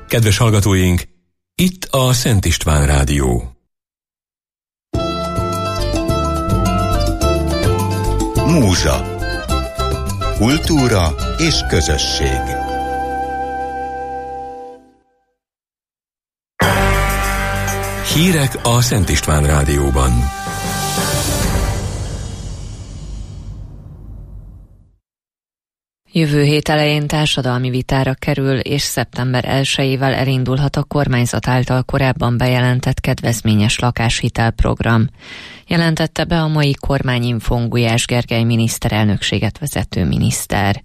Kedves hallgatóink, itt a Szent István Rádió. Múzsa. Kultúra és közösség. Hírek a Szent István Rádióban. Jövő hét elején társadalmi vitára kerül, és szeptember 1-ével elindulhat a kormányzat által korábban bejelentett kedvezményes lakáshitelprogram. Jelentette be a mai kormányinfón Gulyás Gergely miniszterelnökséget vezető miniszter.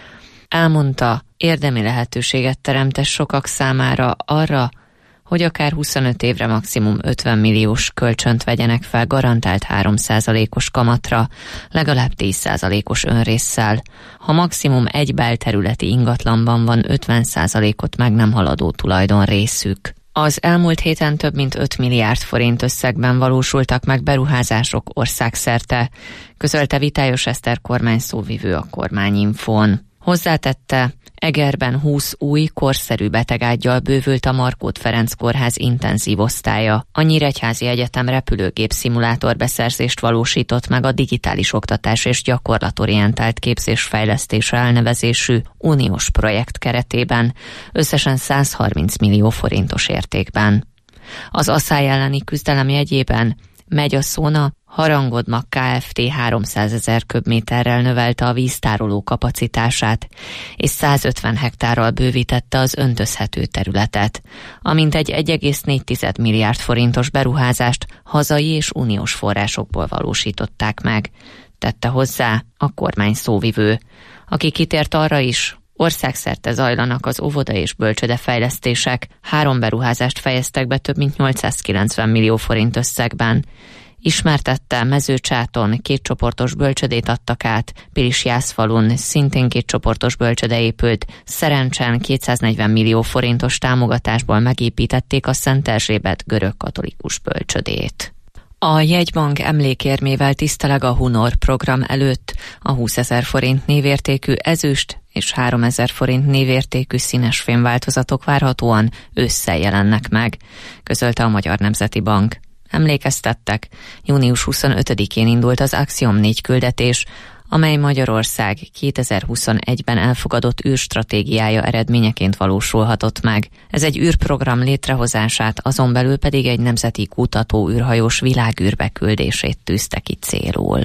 Elmondta, érdemi lehetőséget teremt sokak számára arra, hogy akár 25 évre maximum 50 milliós kölcsönt vegyenek fel garantált 3%-os kamatra, legalább 10%-os önrésszel. Ha maximum egy belterületi ingatlanban van 50%-ot meg nem haladó tulajdonrészük. Az elmúlt héten több mint 5 milliárd forint összegben valósultak meg beruházások országszerte, közölte Vitályos Eszter kormányszóvivő a kormányinfón. Hozzátette, Egerben 20 új, korszerű betegággyal bővült a Markót Ferenc Kórház intenzív osztálya. A Nyíregyházi Egyetem repülőgép szimulátor beszerzést valósított meg a digitális oktatás és gyakorlatorientált képzés fejlesztése elnevezésű uniós projekt keretében, összesen 130 millió forintos értékben. Az asszály elleni küzdelem jegyében megy a Szóna, Harangodmag Kft. 300 000 köbméterrel növelte a víztároló kapacitását, és 150 hektárral bővítette az öntözhető területet, amint egy 1,4 milliárd forintos beruházást hazai és uniós forrásokból valósították meg, tette hozzá a kormány szóvivő, aki kitért arra is, országszerte zajlanak az óvoda és bölcsőde fejlesztések, 3 beruházást fejeztek be több mint 890 millió forint összegben. Ismertette, Mezőcsáton 2 csoportos bölcsödét adtak át, Pilisjászfalun szintén 2 csoportos bölcsöde épült, Szerencsen 240 millió forintos támogatásból megépítették a Szent Erzsébet görögkatolikus bölcsödét. A jegybank emlékérmével tiszteleg a Hunor program előtt, a 20 000 forint névértékű ezüst és 3 000 forint névértékű színes fémváltozatok várhatóan ősszel jelennek meg, közölte a Magyar Nemzeti Bank. Emlékeztettek, június 25-én indult az Axiom 4 küldetés, amely Magyarország 2021-ben elfogadott űrstratégiája eredményeként valósulhatott meg. Ez egy űrprogram létrehozását, azon belül pedig egy nemzeti kutató űrhajós világűrbe küldését tűzte ki célul.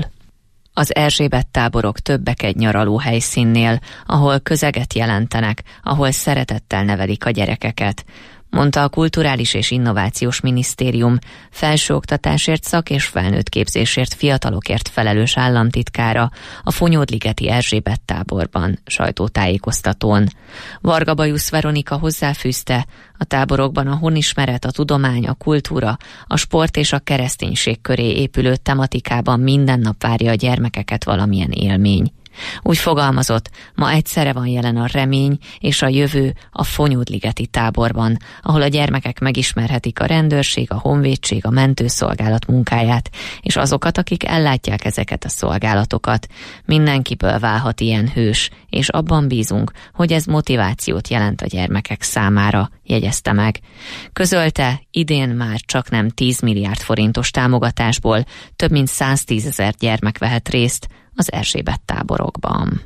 Az Erzsébet táborok többek egy nyaraló helyszínnél, ahol közeget jelentenek, ahol szeretettel nevelik a gyerekeket, mondta a Kulturális és Innovációs Minisztérium felsőoktatásért, szak- és felnőttképzésért, fiatalokért felelős államtitkára a Fonyódligeti Erzsébet táborban sajtótájékoztatón. Varga Bajusz Veronika hozzáfűzte, a táborokban a honismeret, a tudomány, a kultúra, a sport és a kereszténység köré épülő tematikában minden nap várja a gyermekeket valamilyen élmény. Úgy fogalmazott, ma egyszerre van jelen a remény és a jövő a Fonyódligeti táborban, ahol a gyermekek megismerhetik a rendőrség, a honvédség, a mentőszolgálat munkáját, és azokat, akik ellátják ezeket a szolgálatokat. Mindenkiből válhat ilyen hős, és abban bízunk, hogy ez motivációt jelent a gyermekek számára, jegyezte meg. Közölte, idén már csaknem 10 milliárd forintos támogatásból több mint 110 000 gyermek vehet részt az Erzsébet táborokban.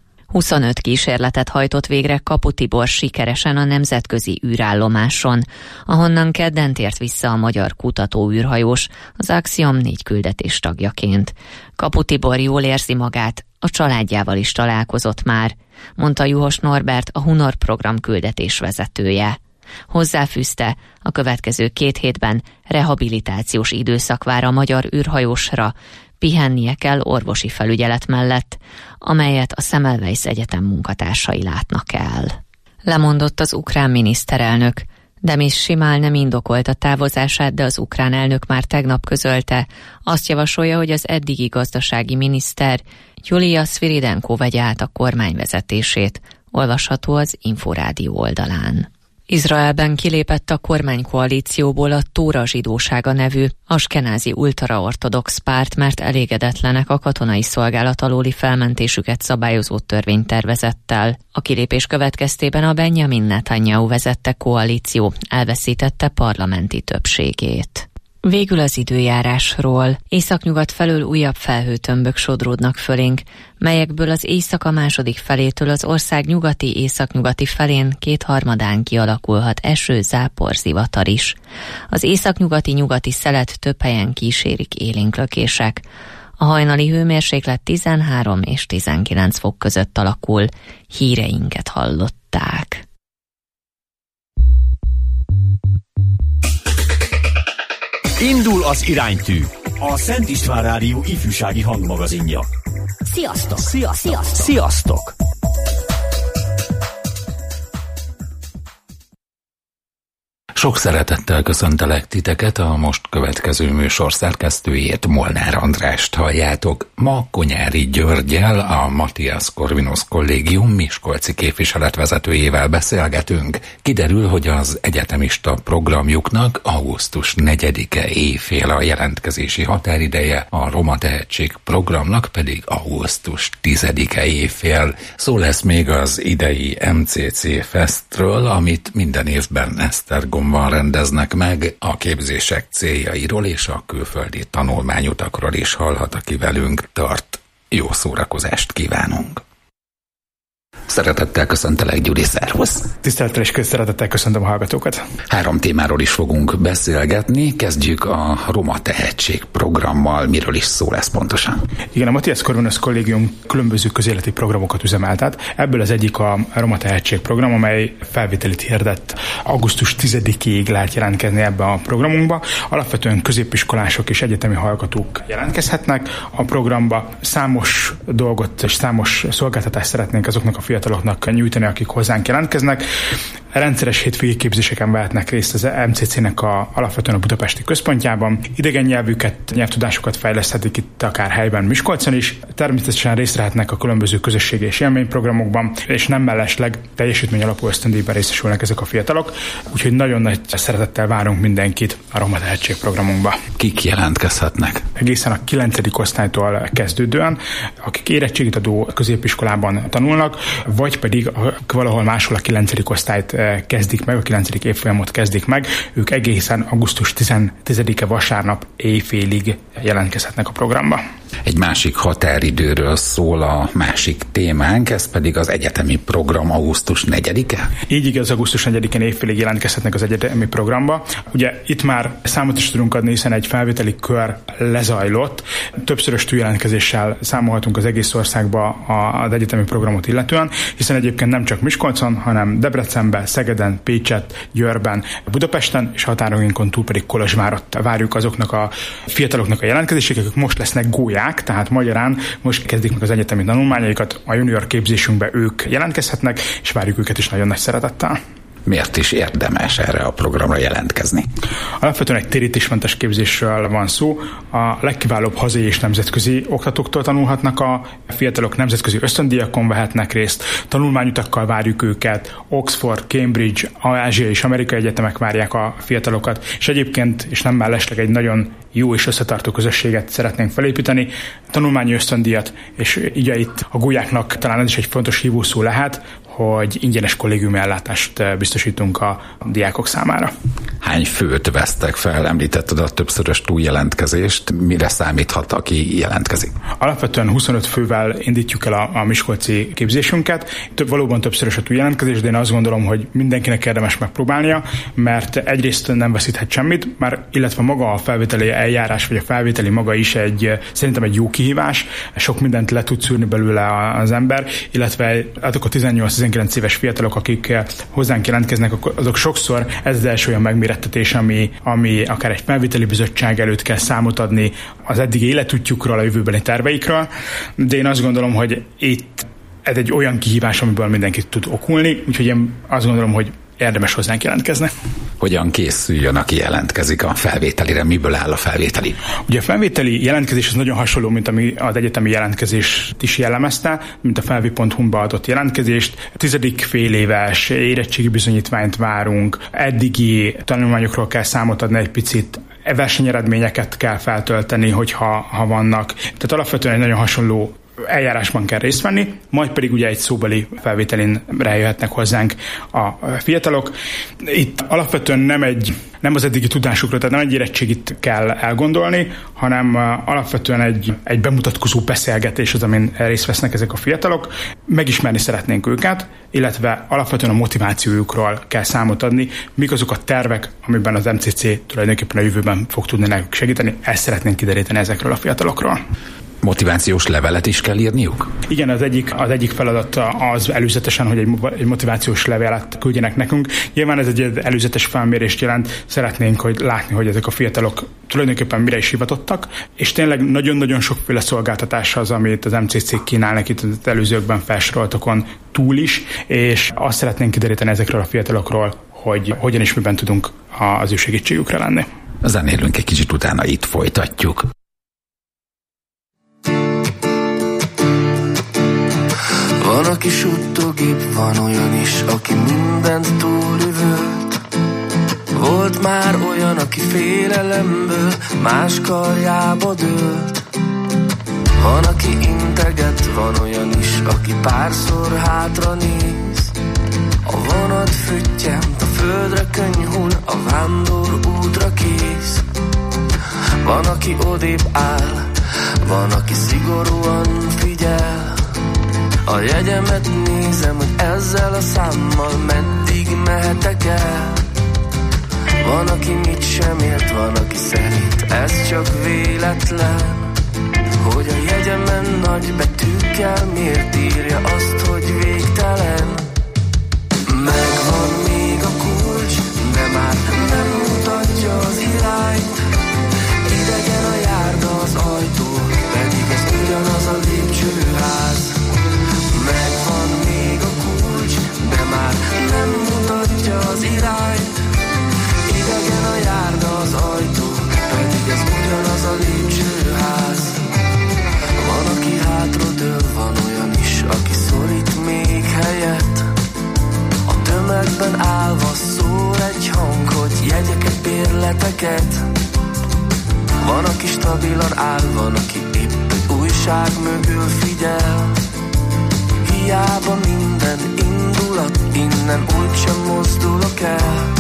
25 kísérletet hajtott végre Kapu Tibor sikeresen a nemzetközi űrállomáson, ahonnan kedden tért vissza a magyar kutató űrhajós az Axiom 4 küldetés tagjaként. Kapu Tibor jól érzi magát, a családjával is találkozott már, mondta Juhos Norbert, a Hunor program küldetés vezetője. Hozzáfűzte, a következő 2 hétben rehabilitációs időszak vár a magyar űrhajósra, pihennie kell orvosi felügyelet mellett, amelyet a Semmelweis Egyetem munkatársai látnak el. Lemondott az ukrán miniszterelnök. Demis Simál nem indokolta távozását, de az ukrán elnök már tegnap közölte, azt javasolja, hogy az eddigi gazdasági miniszter Julia Sviridenko vegye át a kormány vezetését, olvasható az Inforádió oldalán. Izraelben kilépett a kormánykoalícióból a Tóra zsidósága nevű askenázi ultraortodox párt, mert elégedetlenek a katonai szolgálat alóli felmentésüket szabályozó törvénytervezettel. A kilépés következtében a Benjamin Netanyahu vezette koalíció elveszítette parlamenti többségét. Végül az időjárásról. Északnyugat felől újabb felhőtömbök sodródnak fölénk, melyekből az éjszaka második felétől az ország nyugati-északnyugati felén 2/3 kialakulhat eső, zápor, zivatar is. Az északnyugati-nyugati szelet több helyen kísérik élénklökések. A hajnali hőmérséklet 13 és 19 fok között alakul. Híreinket hallották. Indul az iránytű, a Szent István Rádió ifjúsági hangmagazinja. Sziasztok! Sziasztok! Sziasztok! Sok szeretettel köszöntelek titeket, a most következő műsor szerkesztőjét, Molnár Andrást halljátok. Ma Konyári Györggyel, a Matthias Corvinus Kollégium miskolci képviseletvezetőjével beszélgetünk. Kiderül, hogy az egyetemista programjuknak augusztus 4-e éjfél a jelentkezési határideje, a Roma Tehetség programnak pedig augusztus 10-e éjfél. Szó lesz még az idei MCC Festről, amit minden évben Esztergomban rendeznek meg. A képzések céljairól és a külföldi tanulmányutakról is hallhat, aki velünk tart. Jó szórakozást kívánunk! Szeretettel köszöntelek, Gyuri, szervusz! Tisztelettel és közszeretettel köszöntöm a hallgatókat! 3 témáról is fogunk beszélgetni. Kezdjük a Roma Tehetség programmal. Miről is szó lesz pontosan? Igen, a Matthias Corvinus Kollégium különböző közéleti programokat üzemeltet. Ebből az egyik a Roma Tehetség program, amely felvételit hirdett. Augusztus 10-ig lehet jelentkezni ebbe a programunkba. Alapvetően középiskolások és egyetemi hallgatók jelentkezhetnek a programba. Számos dolgot és számos szolgáltatást szeretnénk azoknak a fiataloknak nyújtani, akik hozzánk jelentkeznek. Rendszeres hétvégi képzéseken vehetnek részt az MCC-nek alapvetően a budapesti központjában. Idegen nyelvüket, nyelvtudásukat fejleszthetik itt akár helyben, Miskolcon is. Természetesen részt vehetnek a különböző közösségi és élményprogramokban, és nem mellesleg teljesítmény alapú ösztöndíjban részesülnek ezek a fiatalok. Úgyhogy nagyon nagy szeretettel várunk mindenkit a Roma Tehetség programunkba. Kik jelentkezhetnek? Egészen a 9. osztálytól kezdődően, akik érettségit adó középiskolában tanulnak, vagy pedig valahol máshol a 9. osztályt kezdik meg, a 9. évfolyamot kezdik meg, ők egészen augusztus 10-e vasárnap éjfélig jelentkezhetnek a programba. Egy másik határidőről szól a másik témánk, ez pedig az egyetemi program augusztus 4-e? Így igaz, augusztus 4-én évfélig jelentkezhetnek az egyetemi programba. Ugye itt már számot is tudunk adni, hiszen egy felvételi kör lezajlott. Többszörös túljelentkezéssel számolhatunk az egész országba az egyetemi programot illetően, hiszen egyébként nem csak Miskolcon, hanem Debrecenben, Szegeden, Pécset, Győrben, Budapesten, és határainkon túl pedig Kolozsvárot várjuk azoknak a fiataloknak a jelentkezéseket, akik most lesznek gólyák, tehát magyarán most kezdik meg az egyetemi tanulmányaikat, a junior képzésünkbe ők jelentkezhetnek, és várjuk őket is nagyon nagy szeretettel. Miért is érdemes erre a programra jelentkezni? Alapvetően egy térítésmentes képzésről van szó. A legkiválóbb hazai és nemzetközi oktatóktól tanulhatnak a fiatalok, nemzetközi ösztöndíjakon vehetnek részt, tanulmányutakkal várjuk őket, Oxford, Cambridge, ázsiai és amerikai egyetemek várják a fiatalokat, és egyébként, és nem mellesleg egy nagyon jó és összetartó közösséget szeretnénk felépíteni, tanulmányi ösztöndíjat, és így itt a gólyáknak talán ez is egy fontos hívószó lehet, hogy ingyenes kollégiumi ellátást biztosítunk a diákok számára. Hány főt vesztek fel? Említetted a többszörös túljelentkezést. Mire számíthat, aki jelentkezik? Alapvetően 25 fővel indítjuk el a miskolci képzésünket. Valóban többszörös a túljelentkezés, de én azt gondolom, hogy mindenkinek érdemes megpróbálnia, mert egyrészt nem veszíthet semmit, illetve maga a felvételi eljárás, vagy a felvételi maga is szerintem egy jó kihívás. Sok mindent le tud szűrni belőle az ember, illetve azok a 18-19 éves fiatalok, akik hozzánk jelentkeznek, azok sokszor ez az első olyan megmérettetés, ami akár egy felvételi bizottság előtt kell számot adni az eddigi életútjukról, a jövőbeli terveikről, de én azt gondolom, hogy itt ez egy olyan kihívás, amiből mindenki tud okulni, úgyhogy én azt gondolom, hogy érdemes hozzánk jelentkezni. Hogyan készüljön, aki jelentkezik a felvételire? Miből áll a felvételi? Ugye a felvételi jelentkezés az nagyon hasonló, mint ami az egyetemi jelentkezést is jellemezte, mint a felvi.hu-ba adott jelentkezést. 10. féléves érettségi bizonyítványt várunk, eddigi tanulmányokról kell számot adni egy picit, versenyeredményeket kell feltölteni, hogyha vannak. Tehát alapvetően egy nagyon hasonló eljárásban kell részt venni, majd pedig ugye egy szóbeli felvételin rájöhetnek hozzánk a fiatalok. Itt alapvetően nem az eddigi tudásukról, tehát nem egy érettségit kell elgondolni, hanem alapvetően egy bemutatkozó beszélgetés az, amin részt vesznek ezek a fiatalok. Megismerni szeretnénk őket, illetve alapvetően a motivációjukról kell számot adni, mik azok a tervek, amiben az MCC tulajdonképpen a jövőben fog tudni nekük segíteni. Ezt szeretnénk kideríteni ezekről a fiatalokról. Motivációs levelet is kell írniuk? Igen, az egyik feladat az előzetesen, hogy egy motivációs levelet küldjenek nekünk. Nyilván ez egy előzetes felmérést jelent, szeretnénk látni, hogy ezek a fiatalok tulajdonképpen mire is hivatottak, és tényleg nagyon-nagyon sokféle szolgáltatás az, amit az MCC kínál nekik az előzőkben felsoroltakon túl is, és azt szeretnénk kideríteni ezekről a fiatalokról, hogy hogyan és miben tudunk az ő segítségükre lenni. Zenélünk egy kicsit, utána itt folytatjuk. Van, aki suttogép, van olyan is, aki mindent túlüvölt. Volt már olyan, aki félelemből más karjába dőlt. Van, aki integet, van olyan is, aki párszor hátra néz. A vonat füttyent, a földre könyhul, a vándor útra kész. Van, aki odébb áll, van, aki szigorúan figyel. A jegyemet nézem, hogy ezzel a számmal meddig mehetek el. Van, aki mit sem ért, van, aki szerint ez csak véletlen. Hogy a jegyemen nagy betűkkel miért írja azt, hogy végtelen. Megvan még a kulcs, de már nem mutatja az irányt. Idegen a járda, az ajtó, pedig ez ugyanaz a lépcsőház. Megvan még a kulcs, de már nem mutatja az irányt. Idegen a járda, az ajtó, pedig ez ugyanaz a lépcsőház. Van, aki hátradől, van olyan is, aki szorít még helyet. A tömegben állva szól egy hang, hogy jegyeket, bérleteket. Van, aki stabilan áll, van, aki épp egy újság mögül figyel. Hiába minden indulat, innen úgysem mozdulok el.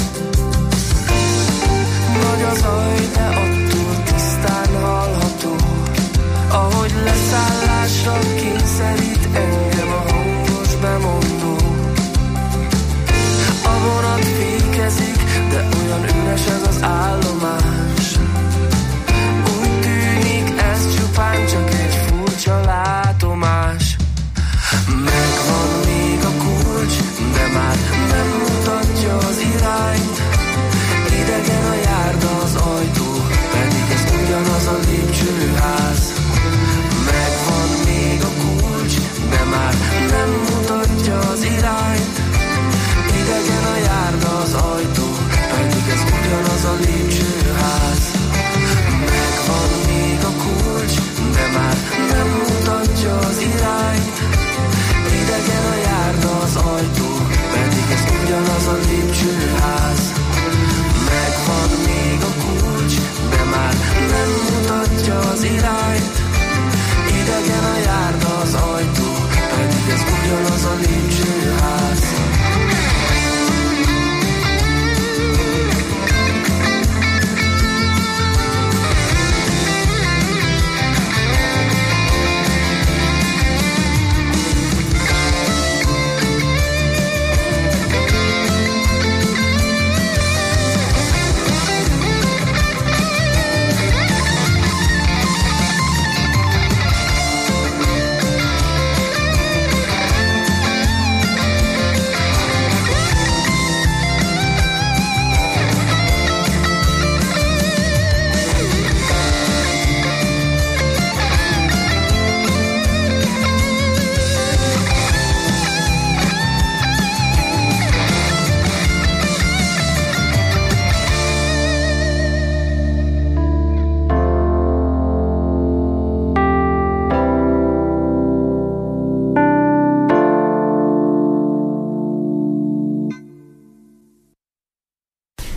Nagy az zaj, de attól tisztán hallható, ahogy leszállásra kényszerít engem a hangos bemondó. A vonat fékezik, de olyan üres ez az állomás. Úgy tűnik ez csupán csak egy furcsa látomás. Megvan még a kulcs, de már nem mutatja az irányt. Idegen a járda, az ajtó,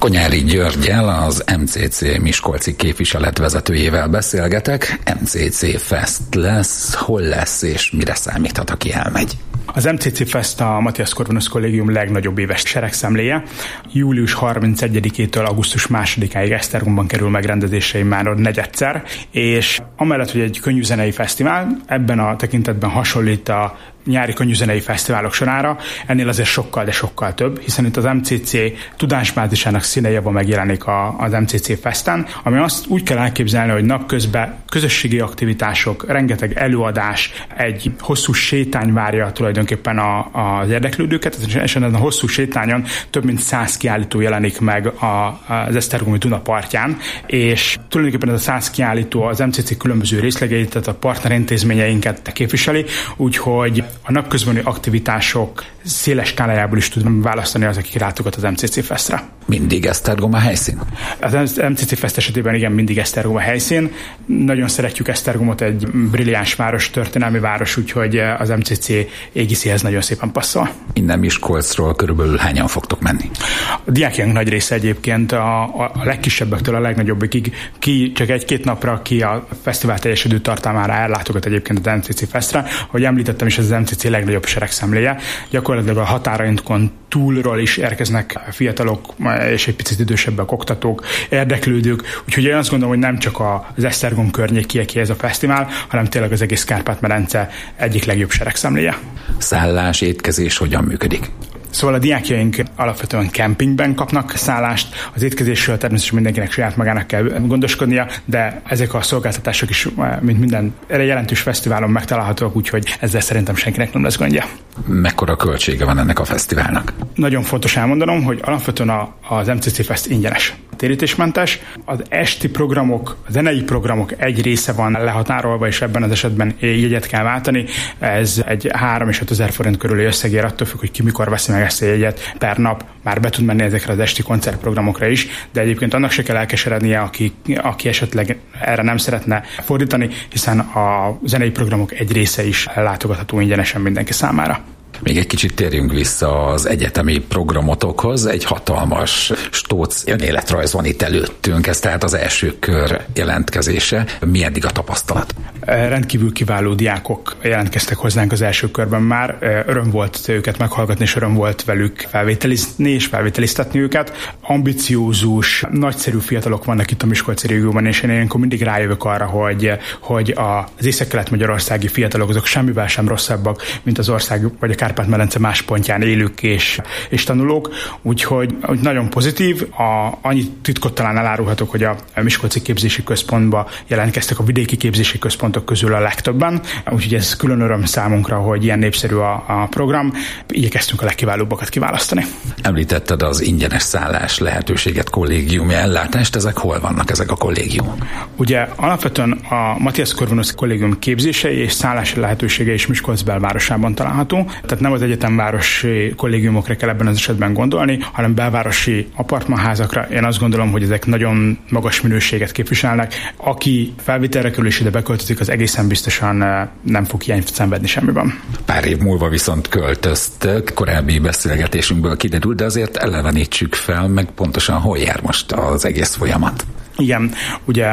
Konyári Györggyel, az MCC Miskolci képviseletvezetőjével beszélgetek. MCC Fest lesz, hol lesz és mire számíthat, aki elmegy? Az MCC Fest a Matthias Corvinus Kollégium legnagyobb éves seregszemléje. Július 31-től augusztus 2-áig Esztergomban kerül megrendezésre már negyedszer, és amellett, hogy egy könnyűzenei fesztivál, ebben a tekintetben hasonlít a nyári könnyűzenei fesztiválok sorára, ennél azért sokkal, de sokkal több, hiszen itt az MCC tudásbázisának színejava megjelenik az MCC Festen, ami azt úgy kell elképzelni, hogy napközben közösségi aktivitások, rengeteg előadás, egy hosszú sétány várja tulajdonképpen az érdeklődőket, és ezen a hosszú sétányon több mint 100 kiállító jelenik meg az esztergomi Duna partján, és tulajdonképpen ez a 100 kiállító az MCC különböző részlegeit, tehát a partnerintézményeinket képviseli, úgyhogy a napközbeni aktivitások széles skálájából is tudom választani az, akik látogat az MCC Festre. Mindig Esztergom a helyszín? Az MCC Fest esetében igen, mindig Esztergom a helyszín. Nagyon szeretjük Esztergomot, egy brilliáns város, történelmi város, úgyhogy az MCC égiszéhez nagyon szépen passzol. Innen Miskolcról körülbelül hányan fogtok menni? A diákjaink nagy része egyébként a legkisebbektől a legnagyobbikig, ki csak egy-két napra, ki a fesztivál teljes időtartamára ellátogat egyébként az MCC Festre. Ahogy említettem is, ez az MCC legnagyobb seregszemléje. Gyakorlatilag a határainkon túlról is érkeznek fiatalok és egy picit idősebbek, oktatók, érdeklődők, úgyhogy én azt gondolom, hogy nem csak az Esztergom környékiek ez a fesztivál, hanem tényleg az egész Kárpát-medence egyik legjobb seregszemléje. Szállás, étkezés hogyan működik? Szóval a diákjaink alapvetően kempingben kapnak szállást, az étkezésről természetesen mindenkinek saját magának kell gondoskodnia, de ezek a szolgáltatások is, mint minden jelentős fesztiválon megtalálhatók, úgyhogy ezzel szerintem senkinek nem lesz gondja. Mekkora költsége van ennek a fesztiválnak? Nagyon fontos elmondanom, hogy alapvetően az MCC Fest ingyenes, térítésmentes. Az esti programok, a zenei programok egy része van lehatárolva, és ebben az esetben jegyet kell váltani. Ez egy 3 és 5 ezer forint körüli összegér, attól függ, hogy ki mikor veszi meg ezt a jegyet per nap, már be tud menni ezekre az esti koncertprogramokra is, de egyébként annak se kell elkeserednie, aki esetleg erre nem szeretne fordítani, hiszen a zenei programok egy része is látogatható ingyenesen mindenki számára. Még egy kicsit térjünk vissza az egyetemi programotokhoz. Egy hatalmas stóc önéletrajz van itt előttünk, ez tehát az első kör jelentkezése. Mi eddig a tapasztalat? Rendkívül kiváló diákok jelentkeztek hozzánk az első körben már. Öröm volt őket meghallgatni, és öröm volt velük felvételizni és felvételiztetni őket. Ambiciózus, nagyszerű fiatalok vannak itt a Miskolci régióban, és én ilyenkor mindig rájövök arra, hogy az észak-kelet-magyarországi fiatalok azok semmivel sem rosszabbak, mint az ország vagy a Kárpát-medence más pontján élők és tanulók, úgyhogy nagyon pozitív. Annyi titkot talán elárulhatok, hogy a Miskolci Képzési Központba jelentkeztek a vidéki képzési központok közül a legtöbben, úgyhogy ez külön öröm számunkra, hogy ilyen népszerű a program. Igyekeztünk a legkiválóbbakat kiválasztani. Említetted az ingyenes szállás lehetőséget, kollégiumi ellátást, ezek hol vannak ezek a kollégiumok? Ugye alapvetően a Matthias Corvinus Kollégium képzései és szállási lehetősége is Miskolc belvárosában található, tehát nem az egyetemvárosi kollégiumokra kell ebben az esetben gondolni, hanem belvárosi apartmanházakra. Én azt gondolom, hogy ezek nagyon magas minőséget képviselnek. Aki felvételre kerül és ide beköltözik, az egészen biztosan nem fog hiányt szenvedni semmiben. Pár év múlva viszont költöztök, korábbi beszélgetésünkből kiderült, de azért elevenítsük fel, meg pontosan hol jár most az egész folyamat. Igen, ugye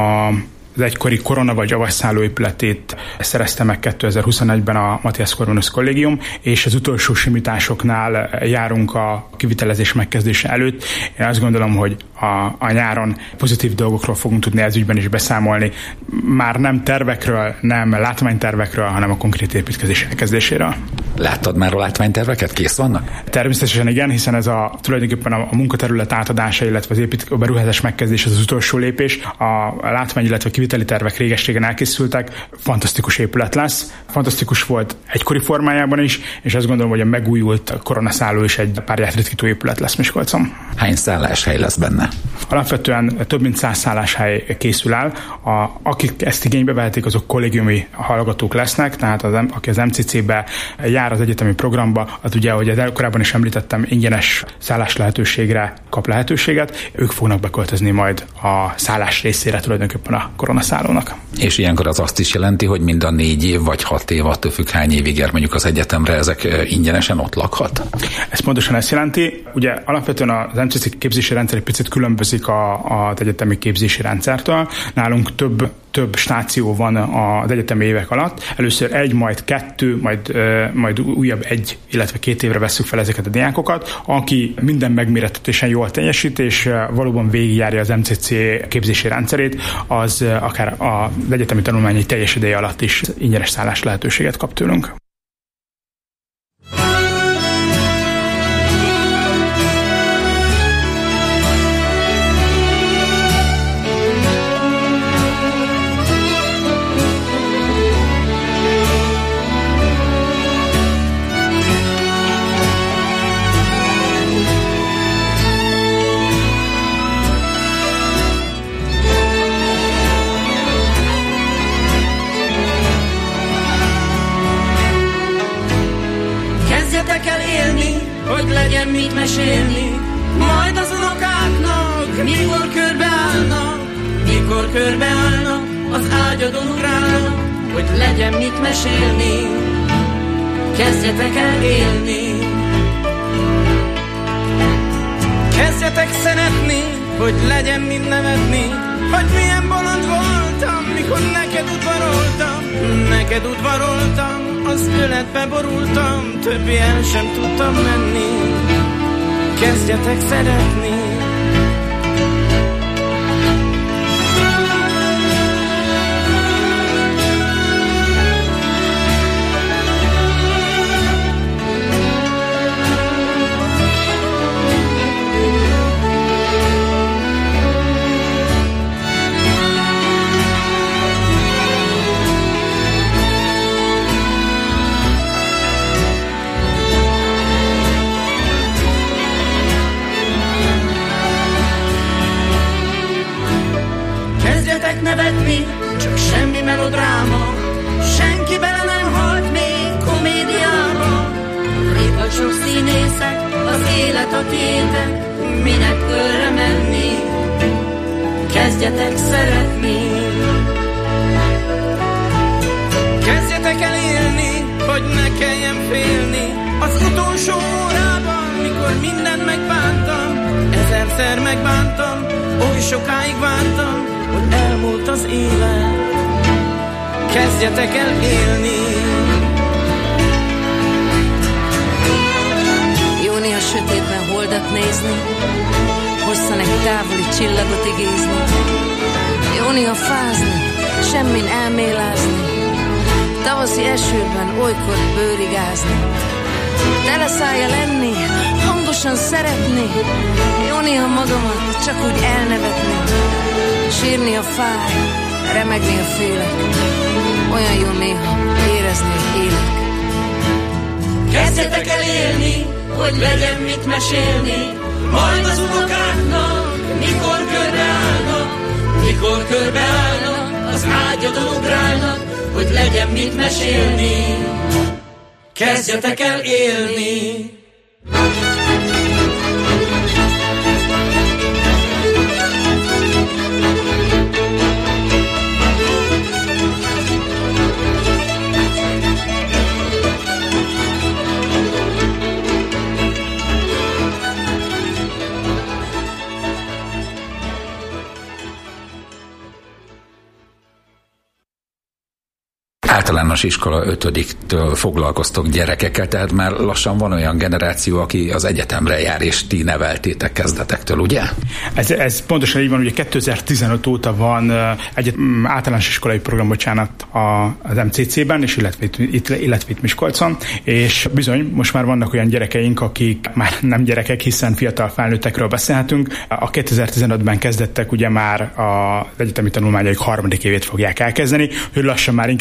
az egykori Korona vagy Avasszálló épületét szerezte meg 2021-ben a Matthias Corvinus Kollégium, és az utolsó simításoknál járunk a kivitelezés megkezdése előtt. Én azt gondolom, hogy a nyáron pozitív dolgokról fogunk tudni ez ügyben is beszámolni. Már nem tervekről, nem látványtervekről, hanem a konkrét építkezés elkezdéséről. Láttad már a látványterveket? Kész vannak? Természetesen igen, hiszen ez tulajdonképpen a munkaterület átadása, illetve a beruházás megkezdés az utolsó lépés. A látvány, illetve kiviteli tervek réges-régen elkészültek. Fantasztikus épület lesz. Fantasztikus volt egykori formájában is, és azt gondolom, hogy a megújult koronaszálló is egy párját ritkító épület lesz Miskolcon. Hány szálláshely lesz benne? Alapvetően több mint 100 szálláshely készül el. Akik ezt igénybe vehetik, azok kollégiumi hallgatók lesznek, tehát aki az MCC-be jár, jár az egyetemi programba, az ugye, ahogy korábban is említettem, ingyenes szállás lehetőségre kap lehetőséget. Ők fognak beköltözni majd a szállás részére tulajdonképpen a koronaszállónak. És ilyenkor az azt is jelenti, hogy mind a 4 év vagy 6 év, attól függ hány évig ér mondjuk az egyetemre, ezek ingyenesen ott lakhat? Ez pontosan ezt jelenti. Ugye alapvetően az MCC képzési rendszer egy picit különbözik az egyetemi képzési rendszertől. Nálunk több stáció van az egyetemi évek alatt. Először 1, majd 2, majd újabb 1, illetve 2 évre vesszük fel ezeket a diákokat. Aki minden megmérettetésen jól teljesít, és valóban végigjárja az MCC képzési rendszerét, az akár az egyetemi tanulmányi teljes ideje alatt is ingyenes szállás lehetőséget kap tőlünk. Hogy legyen mit mesélni, majd az unokáknak, mikor körbeállnak, az ágyadon ugrálnak, hogy legyen mit mesélni, kezdjetek el élni. Kezdjetek szeretni, hogy legyen mit nevetni, hogy milyen bolond voltam, mikor neked udvaroltam, az öletbe borultam, többi el sem tudtam menni. Kezdjetek szeretni. Nevetni, csak semmi melodráma, senki bele nem halt még komédiába. Itt vagy sok színészek, az élet a tiétek, minek körre menni, kezdjetek szeretni. Kezdjetek el élni, hogy ne kelljen félni, az utolsó órában, mikor mindent megbántam, ezerszer megbántam, oly sokáig vártam, hogy elmúlt az élet, kezdjetek el élni. Jó néha sötétben holdat nézni, hosszan egy távoli csillagot igézni. Jó néha fázni, semmin elmélázni, tavaszi esőben olykor bőrigázni. Teleszájjal lenni, hangosan szeretni, jó néha magamat csak úgy elnevetni. Sírni a fáj, remegni a félek, olyan jó néha érezni, hogy élek. Kezdjetek el élni, hogy legyen mit mesélni, majd az unokáknak, mikor körbeállnak, az ágyadon ugrálnak, hogy legyen mit mesélni. Kezdjetek el élni. Általános iskola 5-től foglalkoztok gyerekekkel, tehát már lassan van olyan generáció, aki az egyetemre jár, és ti neveltétek kezdetektől, ugye? Ez pontosan így van, ugye 2015 óta van általános iskolai program, az MCC-ben, és illetve itt Miskolcon, és bizony, most már vannak olyan gyerekeink, akik már nem gyerekek, hiszen fiatal felnőttekről beszélhetünk. A 2015-ben kezdettek, ugye már az egyetemi tanulmányaik 3. évét fogják elkezdeni, hogy lassan már inkább kifelé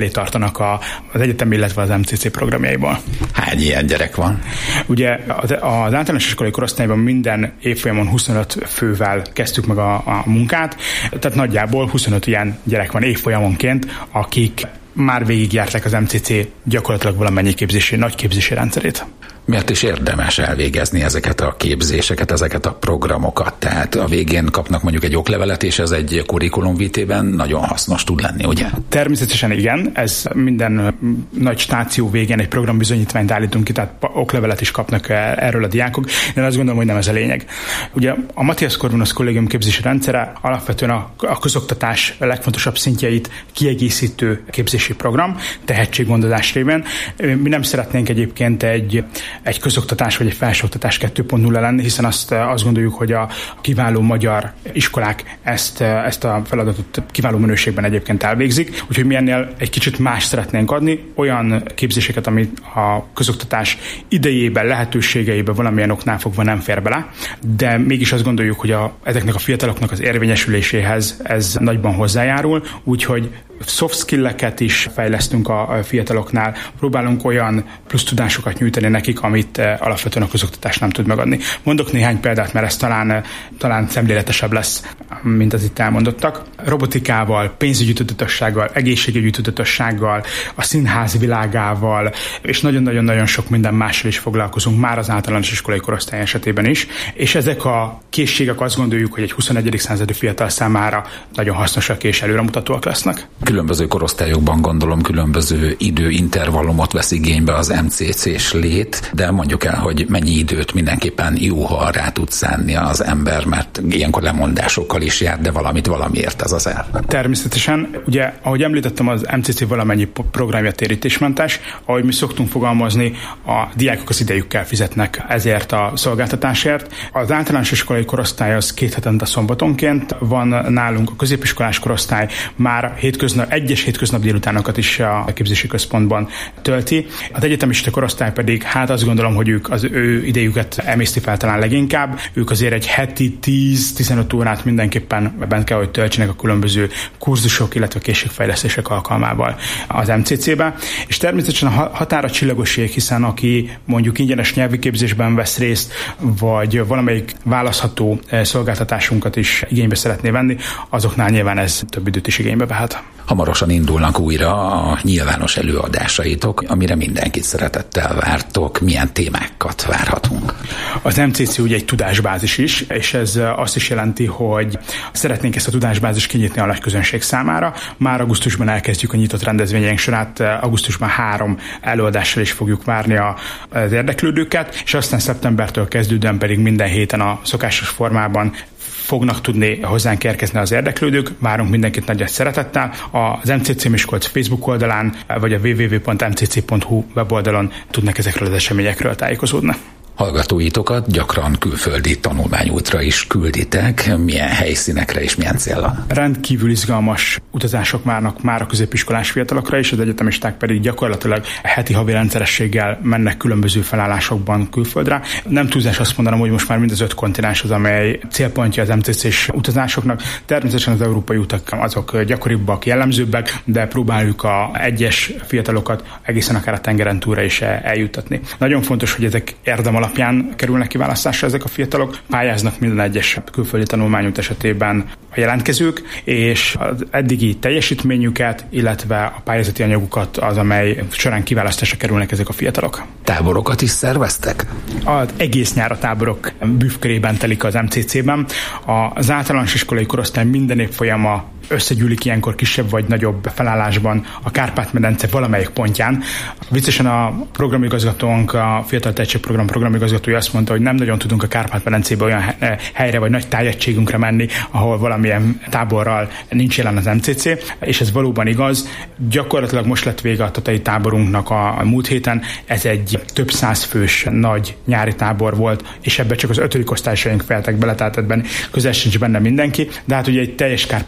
felé tartanak az egyetem, illetve az MCC programjaiból. Hány ilyen gyerek van? Ugye az általános iskolai korosztályban minden évfolyamon 25 fővel kezdtük meg a munkát, tehát nagyjából 25 ilyen gyerek van évfolyamonként, akik már végigjárták az MCC gyakorlatilag valamennyi nagy képzési rendszerét. Miért is érdemes elvégezni ezeket a képzéseket, ezeket a programokat? Tehát a végén kapnak mondjuk egy oklevelet, és ez egy curriculum vitében nagyon hasznos tud lenni, ugye? Természetesen igen, ez minden nagy stáció végén egy programbizonyítványt állítunk ki, tehát oklevelet is kapnak erről a diákok, de azt gondolom, hogy nem ez a lényeg. Ugye a Matthias Corvinus Kollégium képzési rendszere alapvetően a közoktatás legfontosabb szintjeit kiegészítő képzési program, tehetséggondozás révén. Mi nem szeretnénk egyébként egy közoktatás vagy egy felsőoktatás 2.0 lenni, hiszen azt gondoljuk, hogy a kiváló magyar iskolák ezt a feladatot kiváló minőségben egyébként elvégzik, úgyhogy mi ennél egy kicsit más szeretnénk adni, olyan képzéseket, ami a közoktatás idejében, lehetőségeiben valamilyen oknál fogva nem fér bele, de mégis azt gondoljuk, hogy ezeknek a fiataloknak az érvényesüléséhez ez nagyban hozzájárul, úgyhogy soft skill-eket is fejlesztünk a fiataloknál, próbálunk olyan plusz tudásokat nyújtani nekik, amit alapvetően a közoktatás nem tud megadni. Mondok néhány példát, mert ez talán szemléletesebb lesz, mint az itt elmondottak. Robotikával, pénzügyi tudatossággal, egészségügyi tudatossággal, a színház világával, és nagyon-nagyon-nagyon sok minden mással is foglalkozunk már az általános iskolai korosztály esetében is, és ezek a készségek azt gondoljuk, hogy egy 21. századi fiatal számára nagyon hasznosak és előremutatóak lesznek. Különböző korosztályokban gondolom különböző időintervallumot vesz igénybe az MCC-s lét, de mondjuk el, hogy mennyi időt mindenképpen jó, ha rá tud szánni az ember, mert ilyenkor lemondásokkal is jár, de valamiért ez az el. Természetesen, ugye, ahogy említettem, az MCC valamennyi programja térítésmentes, ahogy mi szoktunk fogalmazni, a diákok az idejükkel fizetnek ezért a szolgáltatásért. Az általános iskolai korosztály az 2 hetente szombatonként van nálunk, a középiskolás korosztály már egyes hétköznap délutánokat is a képzési központban tölti. Az egyetemista korosztály pedig, azt gondolom, hogy ők az ő idejüket emészti fel talán leginkább. Ők azért egy heti 10-15 órát mindenképpen bent kell, hogy töltsenek a különböző kurzusok, illetve készségfejlesztések alkalmával az MCC-be. És természetesen a határa csillagoség, hiszen aki mondjuk ingyenes nyelvi képzésben vesz részt, vagy valamelyik választható szolgáltatásunkat is igénybe szeretné venni, azoknál nyilván ez több időt is igénybe vehet. Hamarosan indulnak újra a nyilvános előadásaitok, amire mindenkit szeretettel vártok. Milyen témákat várhatunk? Az MCC ugye egy tudásbázis is, és ez azt is jelenti, hogy szeretnénk ezt a tudásbázist kinyitni a nagy közönség számára. Már augusztusban elkezdjük a nyitott rendezvényeink sorát, augusztusban 3 előadással is fogjuk várni az érdeklődőket, és aztán szeptembertől kezdődően pedig minden héten a szokásos formában fognak tudni hozzánk érkezni az érdeklődők. Várunk mindenkit nagy szeretettel. Az MCC Miskolc Facebook oldalán, vagy a www.mcc.hu weboldalon tudnak ezekről az eseményekről tájékozódni. Hallgatóitokat gyakran külföldi tanulmányútra is külditek. Milyen helyszínekre és milyen céllal? Rendkívül izgalmas utazások várnak már a középiskolás fiatalokra, és az egyetemisták pedig gyakorlatilag heti-havi rendszerességgel mennek különböző felállásokban külföldre. Nem túlzás azt mondanom, hogy most már mind az 5 kontinens az, amely célpontja az MCC-s utazásoknak. Természetesen az európai utak azok gyakoribbak, jellemzőbbek, de próbáljuk a egyes fiatalokat egészen akár a tengeren túlra is eljuttatni. Nagyon fontos, hogy ezek érdem alapján kerülnek kiválasztásra ezek a fiatalok, pályáznak minden egyes külföldi tanulmányút esetében a jelentkezők, és az eddigi teljesítményüket, illetve a pályázati anyagukat az, amely során kiválasztásra kerülnek ezek a fiatalok. Táborokat is szerveztek? Az egész nyár a táborok bűvkörében telik az MCC-ben. Az általános iskolai korosztály minden évfolyama összegyűlik ilyenkor kisebb vagy nagyobb felállásban a Kárpát-medence valamelyik pontján. Viccesen a programigazgatónk, a Fiatal Tehetség Program programigazgatója azt mondta, hogy nem nagyon tudunk a Kárpát-medencébe olyan helyre vagy nagy tájegységünkre menni, ahol valamilyen táborral nincs jelen az MCC, és ez valóban igaz. Gyakorlatilag most lett vége a tatai táborunknak a múlt héten. Ez egy több 100 fős nagy nyári tábor volt, és ebbe csak az 5. osztályaink feltek bele, tehát ebben közel sincs benne mindenki, de hát ugye egy teljes Kárpát-medencei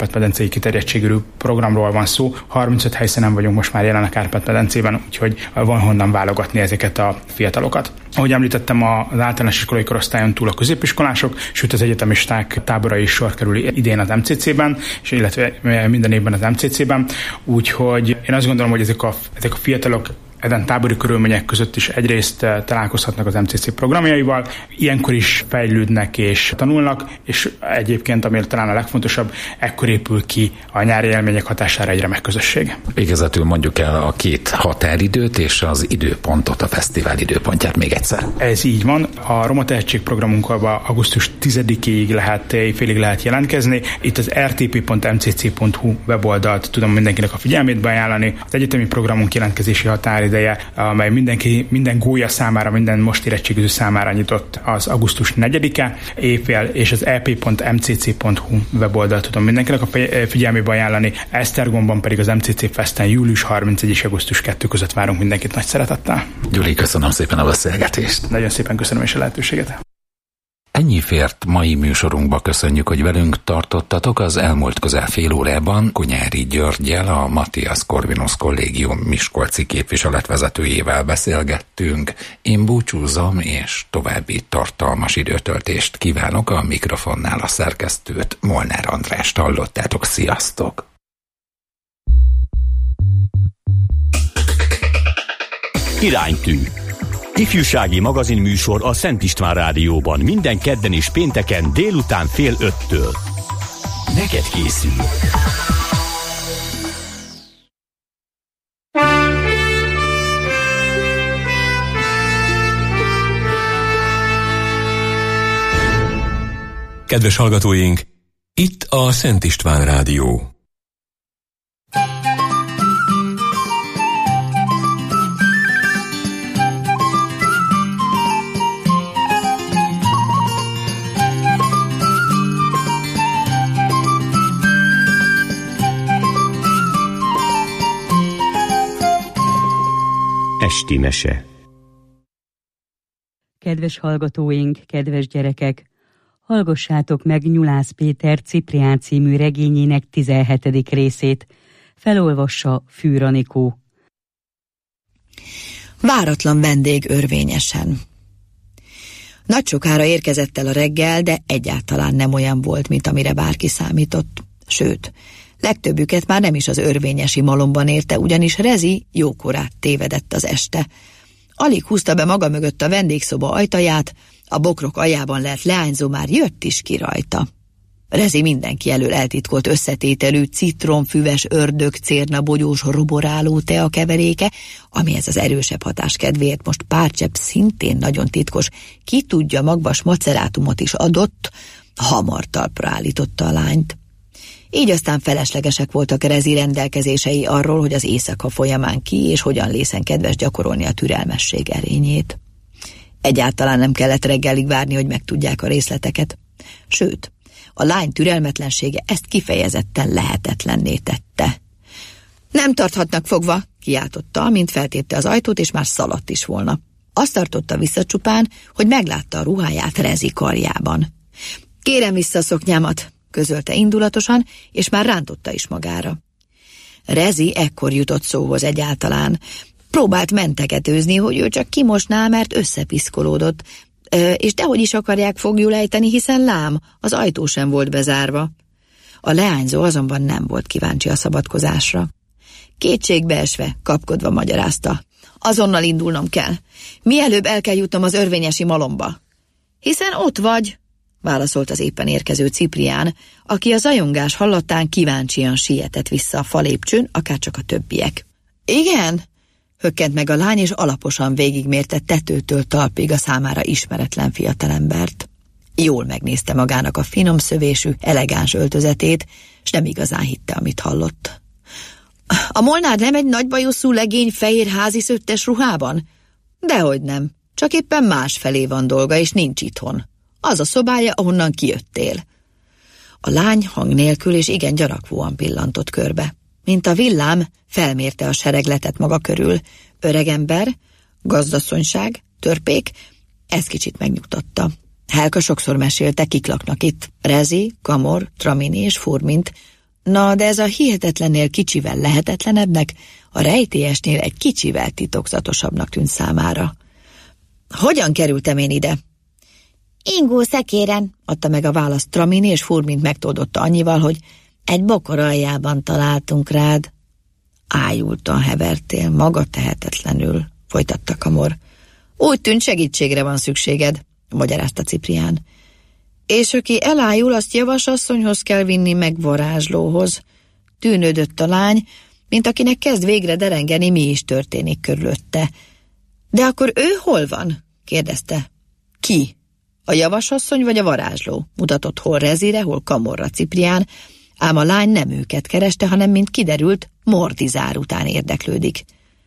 megyei kiterjedtségű programról van szó. 35 helyszínen vagyunk most már jelen a Kárpát-medencében, úgyhogy van honnan válogatni ezeket a fiatalokat. Ahogy említettem, az általános iskolai korosztályon túl a középiskolások, sőt az egyetemisták tábora is sor kerül idén az MCC-ben, és illetve minden évben az MCC-ben, úgyhogy én azt gondolom, hogy ezek a fiatalok ezen tábori körülmények között is egyrészt találkozhatnak az MCC programjaival, ilyenkor is fejlődnek és tanulnak, és egyébként, ami talán a legfontosabb, ekkor épül ki a nyári élmények hatására egy remek közösség. Végezetül mondjuk el a 2 határidőt és az időpontot, a fesztivál időpontját még egyszer. Ez így van. A Roma Tehetség programunkban augusztus 10-ig félig lehet jelentkezni. Itt az rtp.mcc.hu weboldalt tudom mindenkinek a figyelmét beajánlani. Az egyetemi programunk jelentkezési határideje, amely minden gólya számára, minden most érettségiző számára nyitott, az augusztus 4-e éjfél, és az ep.mcc.hu weboldalt tudom mindenkinek a figyelmébe ajánlani. Esztergomban pedig az MCC Festen július 31 és augusztus 2 között várunk mindenkit nagy szeretettel. Gyuri, köszönöm szépen a beszélgetést. Nagyon szépen köszönöm is a lehetőséget. Ennyi fért mai műsorunkba, köszönjük, hogy velünk tartottatok. Az elmúlt közel fél órában Konyári Györggyel, a Matthias Corvinus Kollégium miskolci képviseletvezetőjével beszélgettünk. Én búcsúzom, és további tartalmas időtöltést kívánok. A mikrofonnál a szerkesztőt, Molnár Andrást hallottátok. Sziasztok! Iránytű. Ifjúsági magazinműsor a Szent István Rádióban minden kedden és pénteken délután 4:30-től. Neked készül. Kedves hallgatóink, itt a Szent István Rádió. Esti mese. Kedves hallgatóink, kedves gyerekek! Hallgassátok meg Nyulász Péter Ciprián című regényének 17. részét. Felolvassa Fűr Anikó. Váratlan vendég örvényesen. Nagy sokára érkezett el a reggel, de egyáltalán nem olyan volt, mint amire bárki számított. Sőt, legtöbbüket már nem is az örvényesi malomban érte, ugyanis Rezi jókorát tévedett az este. Alig húzta be maga mögött a vendégszoba ajtaját, a bokrok aljában lelt leányzó már jött is ki rajta. Rezi mindenki elől eltitkolt összetételű, citromfüves, ördögcérna bogyós roboráló tea keveréke, amihez az erősebb hatás kedvéért most pár csepp szintén nagyon titkos, ki tudja magvas macerátumot is adott, hamar talpra állította a lányt. Így aztán feleslegesek voltak Rezi rendelkezései arról, hogy az éjszaka folyamán ki és hogyan lészen kedves gyakorolni a türelmesség erényét. Egyáltalán nem kellett reggelig várni, hogy megtudják a részleteket. Sőt, a lány türelmetlensége ezt kifejezetten lehetetlenné tette. Nem tarthatnak fogva, kiáltotta, amint feltépte az ajtót, és már szaladt is volna. Azt tartotta vissza csupán, hogy meglátta a ruháját Rezi karjában. Kérem vissza a szoknyámat, közölte indulatosan, és már rántotta is magára. Rezi ekkor jutott szóhoz egyáltalán. Próbált mentegetőzni, hogy ő csak kimosná, mert összepiszkolódott, és dehogy is akarják foglyul ejteni, hiszen lám, az ajtó sem volt bezárva. A leányzó azonban nem volt kíváncsi a szabadkozásra. Kétségbeesve, kapkodva magyarázta. Azonnal indulnom kell. Mielőbb el kell jutnom az örvényesi malomba. Hiszen ott vagy, válaszolt az éppen érkező Ciprián, aki a zajongás hallatán kíváncsian sietett vissza a falépcsőn, akárcsak a többiek. Igen? Hökkent meg a lány, és alaposan végigmérte tetőtől talpig a számára ismeretlen fiatalembert. Jól megnézte magának a finom szövésű, elegáns öltözetét, s nem igazán hitte, amit hallott. A Molnár nem egy nagybajuszú legény fehér házi szőttes ruhában? Dehogy nem, csak éppen másfelé van dolga, és nincs itthon. Az a szobája, ahonnan kijöttél. A lány hang nélkül és igen gyanakvóan pillantott körbe. Mint a villám, felmérte a seregletet maga körül. Öregember, gazdasszonyság, törpék, ez kicsit megnyugtatta. Helka sokszor mesélte, kik laknak itt. Rezi, Kamor, Tramini és Furmint. Na, de ez a hihetetlennél kicsivel lehetetlenebbnek, a rejtélyesnél egy kicsivel titokzatosabbnak tűnt számára. Hogyan kerültem én ide? Ingó szekéren, adta meg a választ Tramini, és Furmint megtoldotta annyival, hogy egy bokor aljában találtunk rád. Ájultan hevertél, maga tehetetlenül, folytatta Kamor. Úgy tűnt, segítségre van szükséged, magyarázta Ciprián. És aki elájul, azt javasasszonyhoz kell vinni, meg varázslóhoz. Tűnődött a lány, mint akinek kezd végre derengeni, mi is történik körülötte. De akkor ő hol van? kérdezte. Ki? A javasasszony vagy a varázsló? Mutatott hol Rezire, hol Kamorra Ciprián, ám a lány nem őket kereste, hanem, mint kiderült, Mordizár után érdeklődik.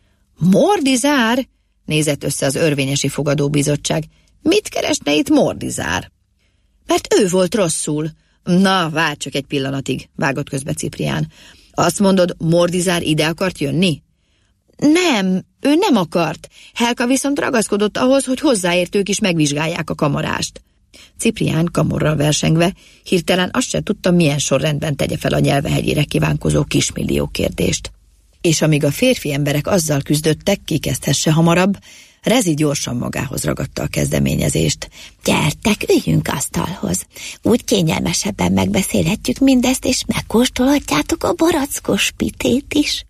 Mordizár? Nézett össze az örvényesi fogadóbizottság. Mit keresne itt Mordizár? Mert ő volt rosszul. Na, várj csak egy pillanatig, vágott közbe Ciprián. Azt mondod, Mordizár ide akart jönni? Nem, ő nem akart. Helka viszont ragaszkodott ahhoz, hogy hozzáértők is megvizsgálják a kamarást. Ciprián Kamorral versengve hirtelen azt se tudta, milyen sorrendben tegye fel a nyelvehegyére kívánkozó kismillió kérdést. És amíg a férfi emberek azzal küzdöttek, ki kezdhesse hamarabb, Rezi gyorsan magához ragadta a kezdeményezést. Gyertek, üljünk asztalhoz. Úgy kényelmesebben megbeszélhetjük mindezt, és megkóstolhatjátok a barackos pitét is.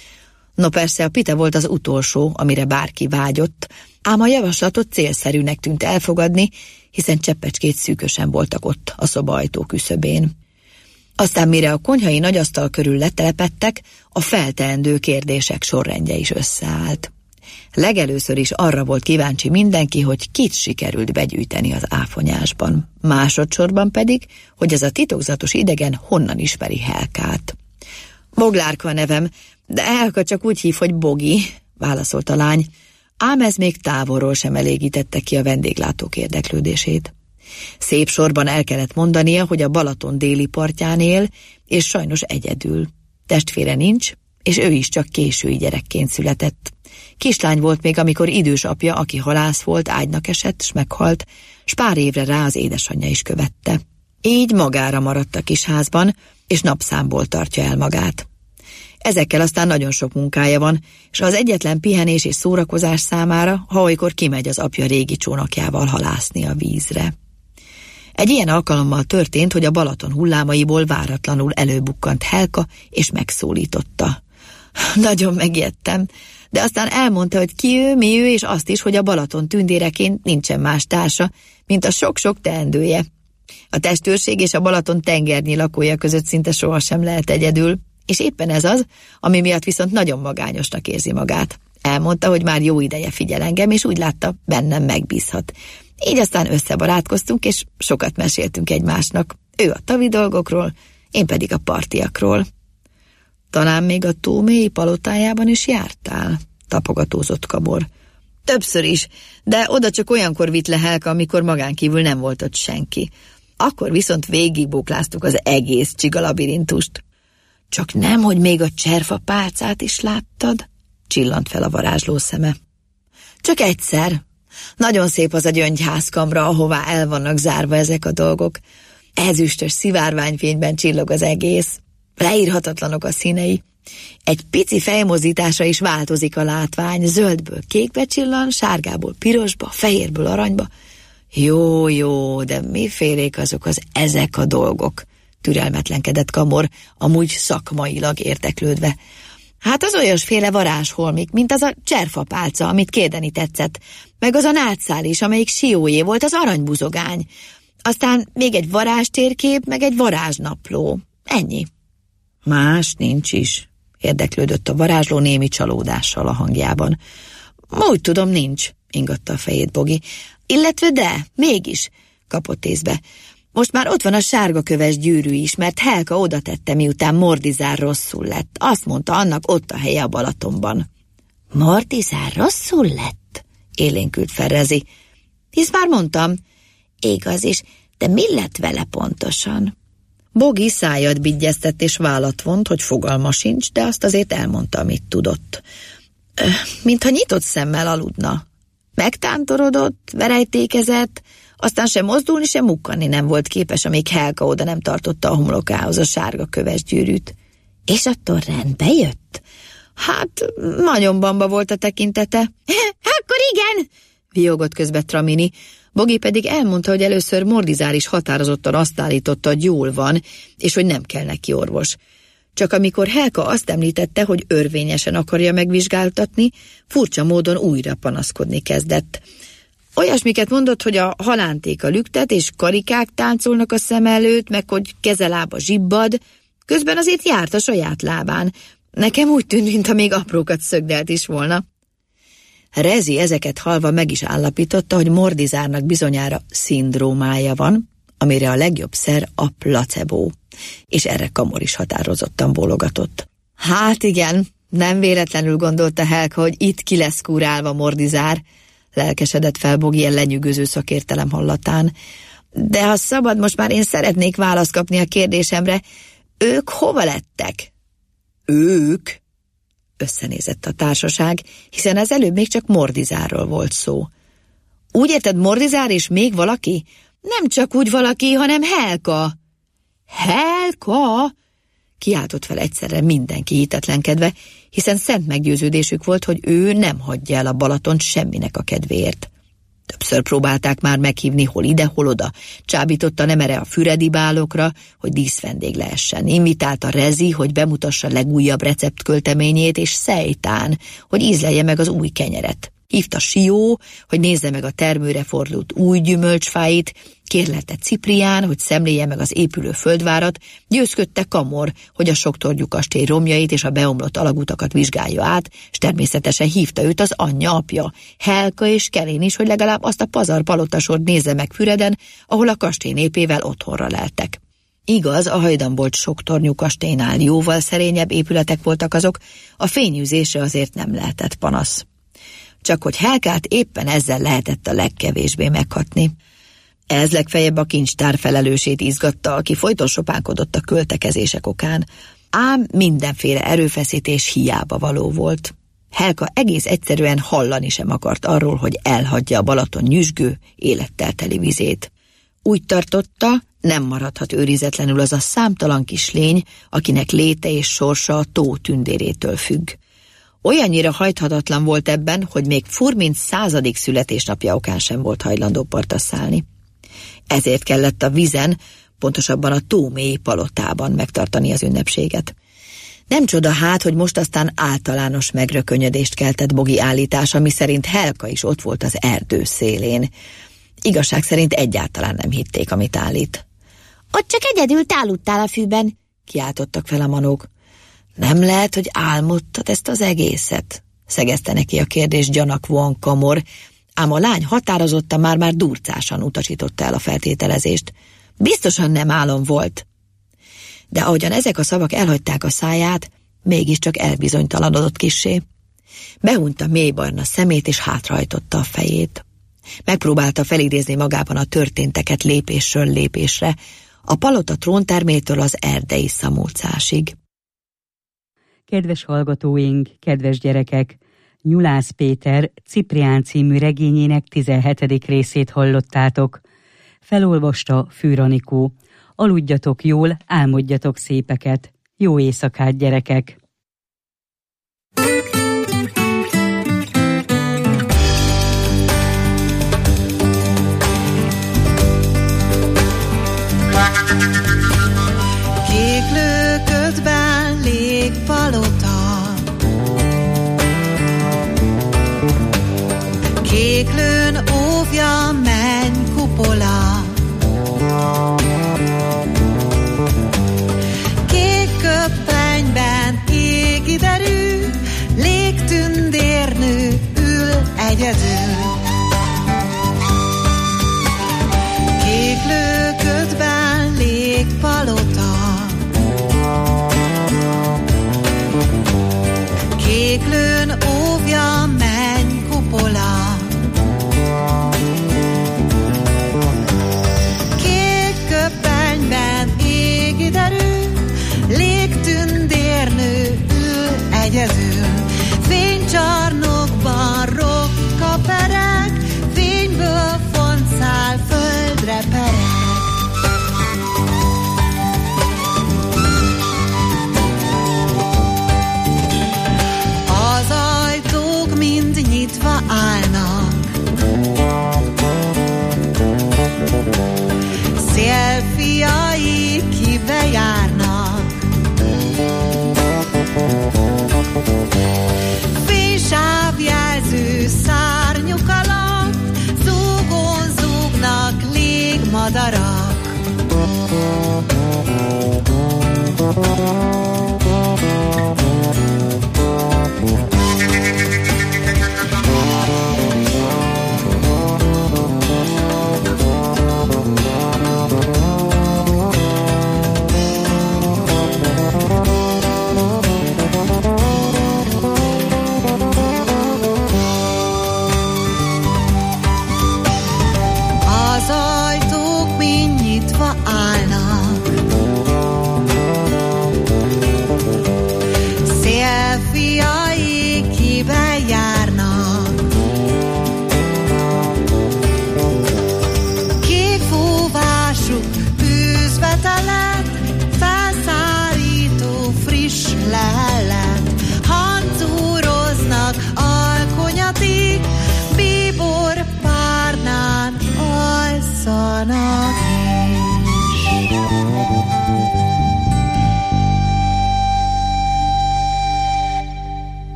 No persze, a pite volt az utolsó, amire bárki vágyott, ám a javaslatot célszerűnek tűnt elfogadni, hiszen cseppecskét szűkösen voltak ott a szoba ajtó küszöbén. Aztán mire a konyhai nagyasztal körül letelepedtek, a felteendő kérdések sorrendje is összeállt. Legelőször is arra volt kíváncsi mindenki, hogy kit sikerült begyűjteni az áfonyásban. Másodszorban pedig, hogy ez a titokzatos idegen honnan ismeri Helkát. Boglárka a nevem, de Helka csak úgy hív, hogy Bogi, válaszolt a lány, ám ez még távolról sem elégítette ki a vendéglátók érdeklődését. Szép sorban el kellett mondania, hogy a Balaton déli partján él, és sajnos egyedül. Testvére nincs, és ő is csak késői gyerekként született. Kislány volt még, amikor idős apja, aki halász volt, ágynak esett, s meghalt, s pár évre rá az édesanyja is követte. Így magára maradt a kis házban, és napszámból tartja el magát. Ezekkel aztán nagyon sok munkája van, és az egyetlen pihenés és szórakozás számára, ha olykor kimegy az apja régi csónakjával halászni a vízre. Egy ilyen alkalommal történt, hogy a Balaton hullámaiból váratlanul előbukkant Helka, és megszólította. Nagyon megijedtem, de aztán elmondta, hogy ki ő, mi ő, és azt is, hogy a Balaton tündéreként nincsen más társa, mint a sok-sok teendője. A testőrség és a Balaton tengernyi lakója között szinte sohasem lehet egyedül, és éppen ez az, ami miatt viszont nagyon magányosnak érzi magát. Elmondta, hogy már jó ideje figyel engem, és úgy látta, bennem megbízhat. Így aztán összebarátkoztunk, és sokat meséltünk egymásnak. Ő a tavi dolgokról, én pedig a partiakról. Talán még a tómélyi palotájában is jártál? Tapogatózott Kamor. Többször is, de oda csak olyankor vitt le Helka, amikor magán kívül nem volt ott senki. Akkor viszont végigbókláztuk az egész csigalabirintust. Csak nem, hogy még a cserfa pálcát is láttad? Csillant fel a varázsló szeme. Csak egyszer. Nagyon szép az a gyöngyházkamra, ahová el vannak zárva ezek a dolgok. Ezüstös szivárványfényben csillog az egész. Leírhatatlanok a színei. Egy pici fejmozdításra is változik a látvány, zöldből kékbe csillan, sárgából pirosba, fehérből aranyba. Jó, de mifélék azok ezek a dolgok? Türelmetlenkedett Kamor, amúgy szakmailag érdeklődve. Hát az olyasféle varázsholmik, mint az a cserfapálca, amit kérdeni tetszett, meg az a nátszál is, amelyik siójé volt, az aranybuzogány. Aztán még egy varázstérkép, meg egy varázsnapló. Ennyi. Más nincs is, érdeklődött a varázsló némi csalódással a hangjában. Úgy tudom, nincs, ingatta a fejét Bogi. Illetve de, mégis, kapott észbe. Most már ott van a sárgaköves gyűrű is, mert Helka oda tette, miután Mordizár rosszul lett. Azt mondta, annak ott a helye a Balatonban. Mordizár rosszul lett? Élénkült fel Rezi. Hisz már mondtam. Igaz is, de mi lett vele pontosan? Bogi szájat bigyeztett és vállat vont, hogy fogalma sincs, de azt azért elmondta, amit tudott. Mintha nyitott szemmel aludna. Megtántorodott, verejtékezett, Aztán sem mozdulni, sem mukkanni nem volt képes, amíg Helka oda nem tartotta a homlokához a sárga köves gyűrűt. És attól rendbe jött? Hát, nagyon bamba volt a tekintete. Akkor igen, viogott közbe Tramini. Bogi pedig elmondta, hogy először Mordizár is határozottan azt állította, hogy jól van, és hogy nem kell neki orvos. Csak amikor Helka azt említette, hogy örvényesen akarja megvizsgáltatni, furcsa módon újra panaszkodni kezdett. Olyasmiket mondott, hogy a halántéka lüktet, és karikák táncolnak a szem előtt, meg hogy kezelába zsibbad, közben azért járt a saját lábán. Nekem úgy tűnt, mintha még aprókat szögdelt is volna. Rezi ezeket hallva meg is állapította, hogy Mordizárnak bizonyára szindrómája van, amire a legjobb szer a placebo, és erre Kamor is határozottan bólogatott. Hát igen, nem véletlenül gondolta Helka, hogy itt ki lesz kúrálva Mordizár, lelkesedett fel Bogi ilyen lenyűgöző szakértelem hallatán. De ha szabad, most már én szeretnék választ kapni a kérdésemre, ők hova lettek? Ők? Összenézett a társaság, hiszen az előbb még csak Mordizárról volt szó. Úgy érted, Mordizár és még valaki? Nem csak úgy valaki, hanem Helka. Helka? Kiáltott fel egyszerre mindenki hitetlenkedve, hiszen szent meggyőződésük volt, hogy ő nem hagyja el a Balatont semminek a kedvéért. Többször próbálták már meghívni hol ide, hol oda. Csábította Nemere a füredi bálokra, hogy díszvendég lehessen. Invitálta Rezi, hogy bemutassa legújabb receptkölteményét, és Szejtán, hogy ízlelje meg az új kenyeret. Hívta Sió, hogy nézze meg a termőre fordult új gyümölcsfáit, kérlelte Ciprián, hogy szemléje meg az épülő földvárat, győzködte Kamor, hogy a Soktorgyú kastély romjait és a beomlott alagutakat vizsgálja át, és természetesen hívta őt az anyja apja, Helka és Kelén is, hogy legalább azt a pazar palotasort nézze meg Füreden, ahol a kastély népével otthonra leltek. Igaz, a Hajdambolt Soktornyú kastélynál jóval szerényebb épületek voltak azok, a fényűzésre azért nem lehetett panasz. Csak hogy Helkát éppen ezzel lehetett a legkevésbé meghatni. Ez legfeljebb a kincstár felelősét izgatta, aki folyton sopánkodott a költekezések okán, ám mindenféle erőfeszítés hiába való volt. Helka egész egyszerűen hallani sem akart arról, hogy elhagyja a Balaton nyüzsgő, élettel teli vizét. Úgy tartotta, nem maradhat őrizetlenül az a számtalan kis lény, akinek léte és sorsa a tó tündérétől függ. Olyannyira hajthatatlan volt ebben, hogy még Furmint 100. születésnapja okán sem volt hajlandó partra szállni. Ezért kellett a vizen, pontosabban a tómély palotában megtartani az ünnepséget. Nem csoda hát, hogy most aztán általános megrökönyödést keltett Bogi állítása, miszerint Helka is ott volt az erdő szélén. Igazság szerint egyáltalán nem hitték, amit állít. Ott csak egyedül te aludtál a fűben, kiáltottak fel a manók. Nem lehet, hogy álmodtad ezt az egészet? Szegezte neki a kérdés gyanakvóan Kamor, ám a lány határozottan már durcásan utasította el a feltételezést. Biztosan nem álom volt. De ahogyan ezek a szavak elhagyták a száját, mégiscsak elbizonytalanodott kissé. Behunta mélybarna szemét és hátrahajtotta a fejét. Megpróbálta felidézni magában a történteket lépésről lépésre, a palota tróntermétől az erdei szamulcásig. Kedves hallgatóink, kedves gyerekek! Nyulász Péter Ciprián című regényének 17. részét hallottátok. Felolvasta Fűr Anikó. Aludjatok jól, álmodjatok szépeket. Jó éjszakát, gyerekek! Kék löködben légpalota, kéklőn óvja menny kupola, kék köpenyben égi derű, légtündérnő ül egyedül. Kék löködben légpalota, kéklőn óvja menny kupola, kék köpenyben égi derű, légtündérnő ül egyedül. Fénycsarnokban rokka pereg, fényből foncál föl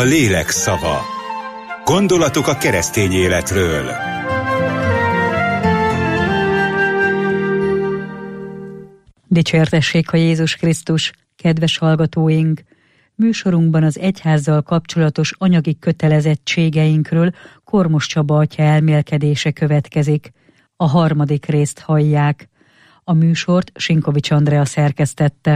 A lélek szava. Gondolatok a keresztény életről. Dicsértessék a Jézus Krisztus, kedves hallgatóink! Műsorunkban az egyházzal kapcsolatos anyagi kötelezettségeinkről Kormos Csaba atya elmélkedése következik. A 3. részt hallják. A műsort Sinkovics Andrea szerkesztette.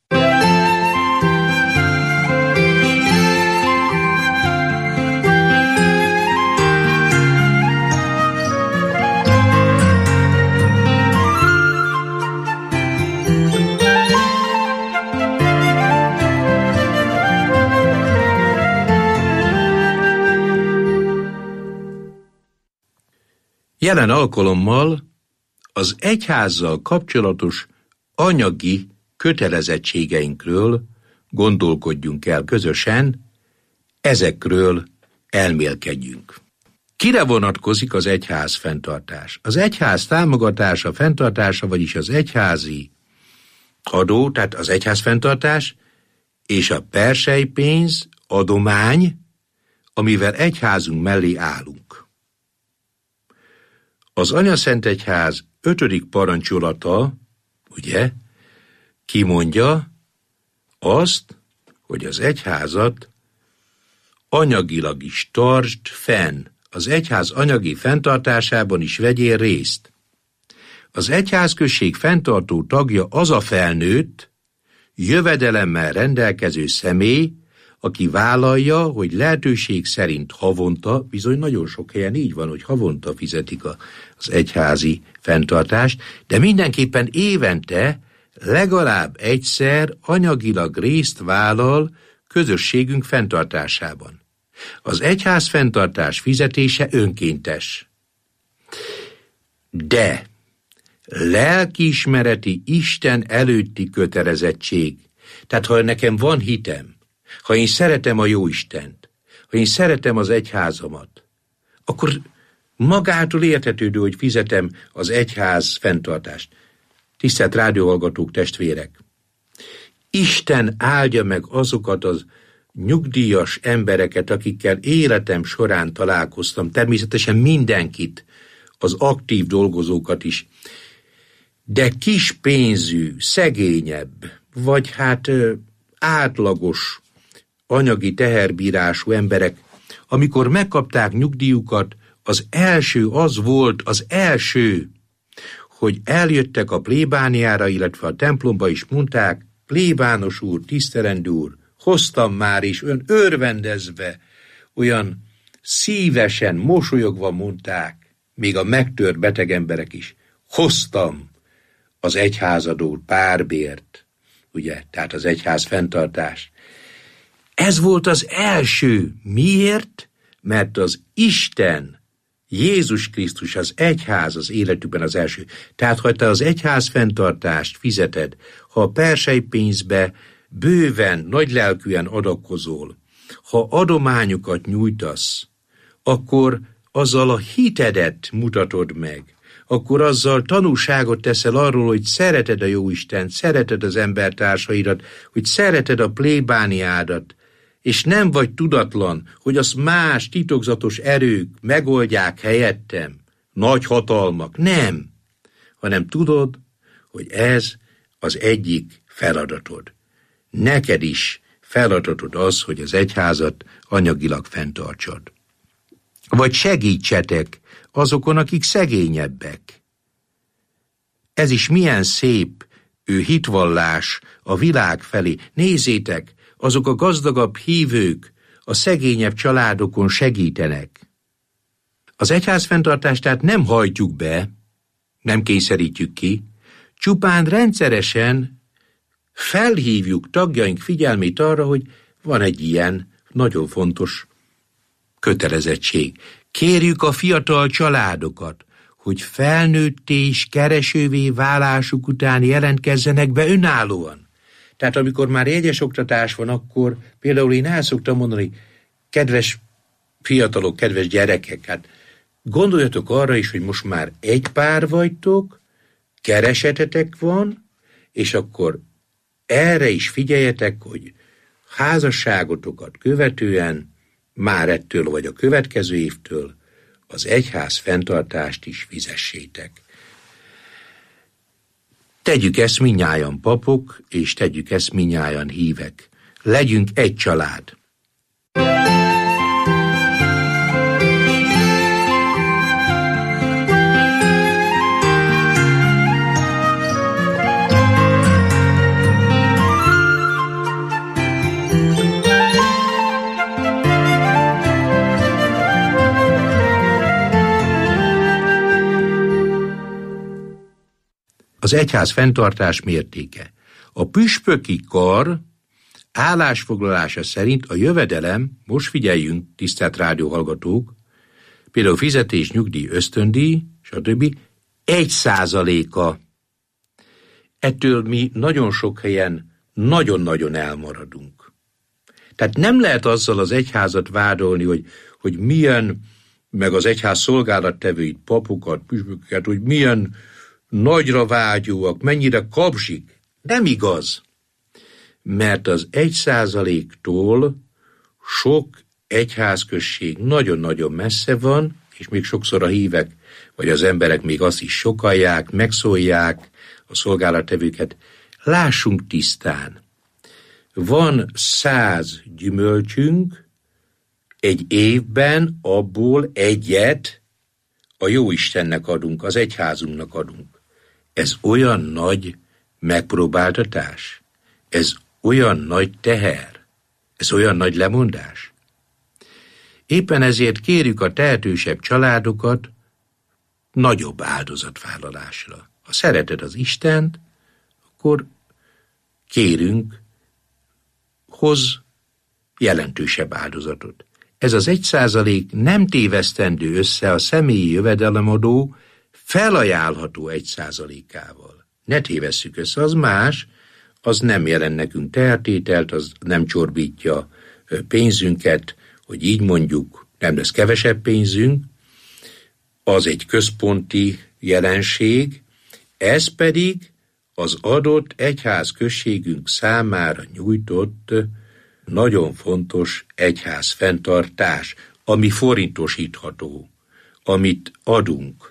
Jelen alkalommal az egyházzal kapcsolatos anyagi kötelezettségeinkről gondolkodjunk el közösen, ezekről elmélkedjünk. Kire vonatkozik az egyház fenntartás? Az egyház támogatása, fenntartása, vagyis az egyházi adó, tehát az egyház fenntartás, és a perselypénz, adomány, amivel egyházunk mellé állunk. Az Anyaszentegyház 5. parancsolata, ugye, kimondja azt, hogy az egyházat anyagilag is tartsd fenn, az egyház anyagi fenntartásában is vegyél részt. Az egyházközség fenntartó tagja az a felnőtt, jövedelemmel rendelkező személy, aki vállalja, hogy lehetőség szerint havonta, bizony nagyon sok helyen így van, hogy havonta fizetik az egyházi fenntartást, de mindenképpen évente legalább egyszer anyagilag részt vállal közösségünk fenntartásában. Az egyház fenntartás fizetése önkéntes. De lelkiismereti Isten előtti kötelezettség, tehát ha nekem van hitem, ha én szeretem a Jóistent, ha én szeretem az egyházamat, akkor magától értetődő, hogy fizetem az egyház fenntartást. Tisztelt rádióhallgatók, testvérek! Isten áldja meg azokat az nyugdíjas embereket, akikkel életem során találkoztam, természetesen mindenkit, az aktív dolgozókat is, de kis pénzű, szegényebb, vagy hát átlagos, anyagi teherbírású emberek, amikor megkapták nyugdíjukat, az első, hogy eljöttek a plébániára, illetve a templomba is mondták, plébános úr, tisztelendő úr, hoztam már is, ön örvendezve, olyan szívesen, mosolyogva mondták, még a megtört beteg emberek is, hoztam az egyházadót, párbért, ugye, tehát az egyház fenntartás. Ez volt az első. Miért? Mert az Isten, Jézus Krisztus, az egyház az életükben az első. Tehát, ha te az egyház fenntartást fizeted, ha a perselypénzbe bőven, nagylelkűen adakozol, ha adományokat nyújtasz, akkor azzal a hitedet mutatod meg, akkor azzal tanúságot teszel arról, hogy szereted a Jóistent, szereted az embertársaidat, hogy szereted a plébániádat, és nem vagy tudatlan, hogy azt más titokzatos erők megoldják helyettem, nagy hatalmak, nem, hanem tudod, hogy ez az egyik feladatod. Neked is feladatod az, hogy az egyházat anyagilag fenntartsad. Vagy segítsetek azokon, akik szegényebbek. Ez is milyen szép hitvallás a világ felé. Nézzétek, azok a gazdagabb hívők a szegényebb családokon segítenek. Az egyházfenntartást tehát nem hajtjuk be, nem kényszerítjük ki, csupán rendszeresen felhívjuk tagjaink figyelmét arra, hogy van egy ilyen nagyon fontos kötelezettség. Kérjük a fiatal családokat, hogy felnőtté és keresővé válásuk után jelentkezzenek be önállóan. Tehát amikor már jegyes oktatás van, akkor például én el szoktam mondani, kedves fiatalok, kedves gyerekek, hát gondoljatok arra is, hogy most már egy pár vagytok, keresetetek van, és akkor erre is figyeljetek, hogy házasságotokat követően már ettől vagy a következő évtől az egyház fenntartást is fizessétek. Tegyük ezt mindnyájan papok, és tegyük ezt mindnyájan hívek. Legyünk egy család. Az egyház fenntartás mértéke. A püspöki kar állásfoglalása szerint a jövedelem, most figyeljünk, tisztelt rádióhallgatók, például fizetés, nyugdíj, ösztöndíj, stb. 1%-a. Ettől mi nagyon sok helyen nagyon-nagyon elmaradunk. Tehát nem lehet azzal az egyházat vádolni, hogy milyen, meg az egyház szolgálattevőit, papokat, püspököket, hogy milyen nagyra vágyóak, mennyire kapzsik. Nem igaz. Mert az 1%-tól sok egyházközség nagyon-nagyon messze van, és még sokszor a hívek, vagy az emberek még azt is sokallják, megszólják a szolgálattevőket. Lássunk tisztán. Van 100 gyümölcsünk, egy évben abból egyet a Jóistennek adunk, az egyházunknak adunk. Ez olyan nagy megpróbáltatás, ez olyan nagy teher, ez olyan nagy lemondás. Éppen ezért kérjük a tehetősebb családokat nagyobb áldozatvállalásra. Ha szereted az Istent, akkor kérünk, hozz jelentősebb áldozatot. Ez az 1% nem tévesztendő össze a személyi jövedelemadó felajánlható 1%-ával. Ne tévesszük össze, az más, az nem jelent nekünk tehertételt, az nem csorbítja pénzünket, hogy így mondjuk nem lesz kevesebb pénzünk, az egy központi jelenség, ez pedig az adott egyházközségünk számára nyújtott nagyon fontos egyház fenntartás, ami forintosítható, amit adunk.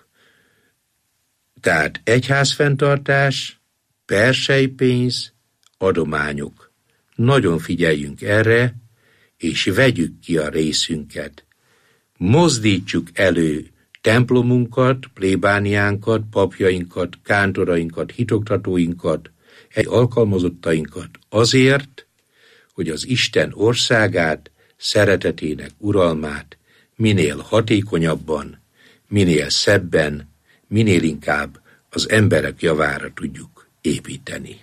Tehát egyházfenntartás, perselypénz, adományok. Nagyon figyeljünk erre, és vegyük ki a részünket. Mozdítsuk elő templomunkat, plébániánkat, papjainkat, kántorainkat, hitoktatóinkat, alkalmazottainkat azért, hogy az Isten országát, szeretetének uralmát minél hatékonyabban, minél szebben, minél inkább az emberek javára tudjuk építeni.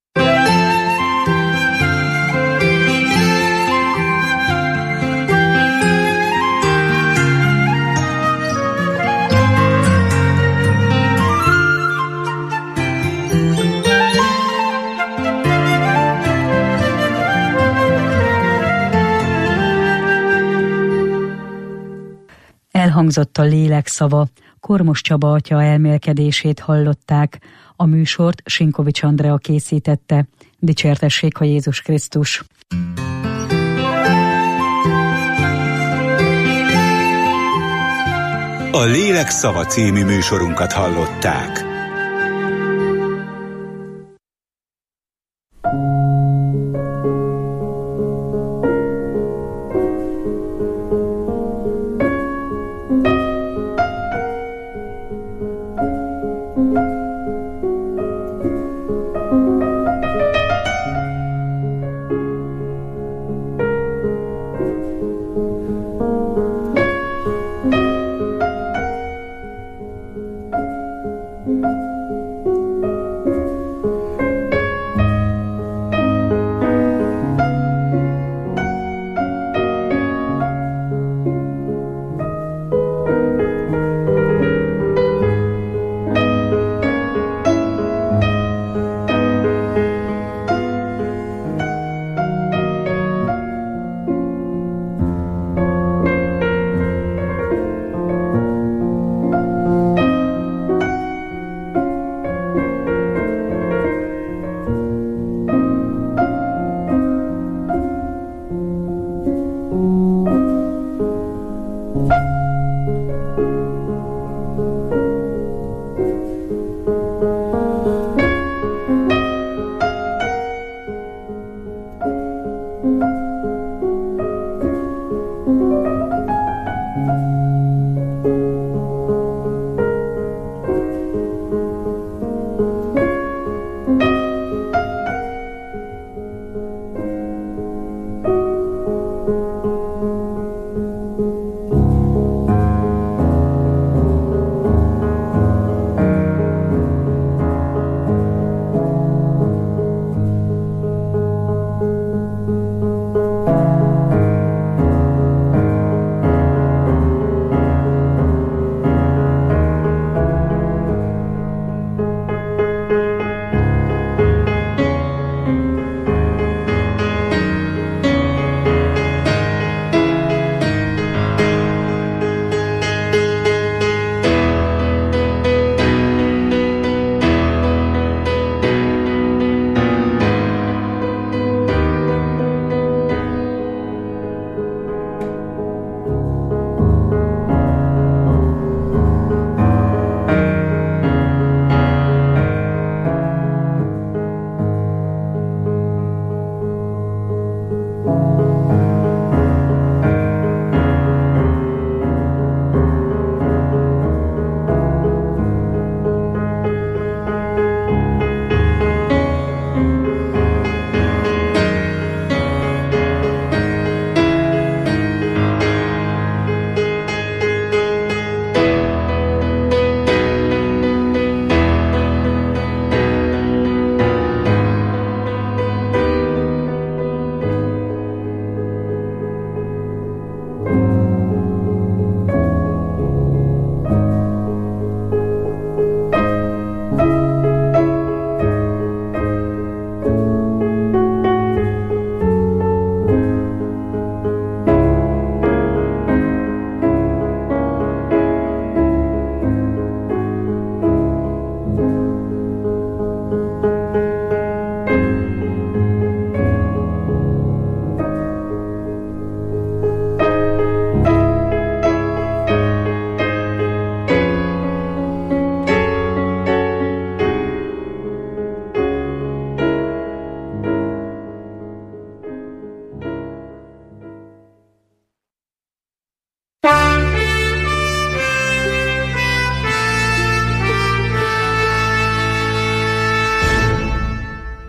Elhangzott a lélek szava, Kormos Csaba atya elmélkedését hallották. A műsort Sinkovics Andrea készítette. Dicsértessék a Jézus Krisztus! A Lélek szava című műsorunkat hallották.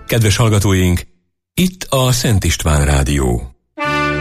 Kedves hallgatóink, itt a Szent István Rádió.